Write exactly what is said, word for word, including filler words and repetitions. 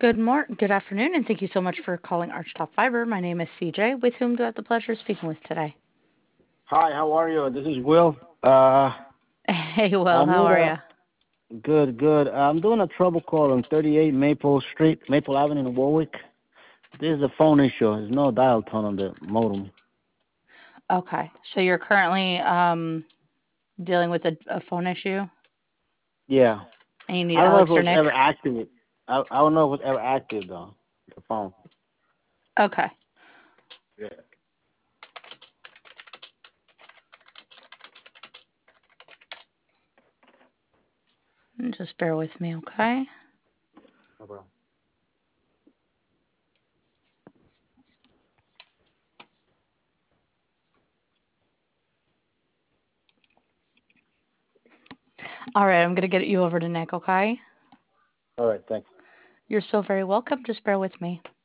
Good morning, good afternoon, and thank you so much for calling Archtop Fiber. My name is C J, with whom do I have the pleasure of speaking with today? Hi, how are you? This is Will. Uh, Hey, Will, I how need are a you? good, good. I'm doing a trouble call on thirty-eight Maple Street, Maple Avenue in Warwick. This is a phone issue. There's no dial tone on the modem. Okay, so you're currently um, dealing with a, a phone issue, Yeah, and you need I don't know if Alex it or was Nick? ever active. I I don't know if it was ever active though. The phone. Okay, Yeah. just bear with me, okay? No problem. All right, I'm gonna get you over to Nick, okay? All right, thanks. You're so very welcome. Just bear with me.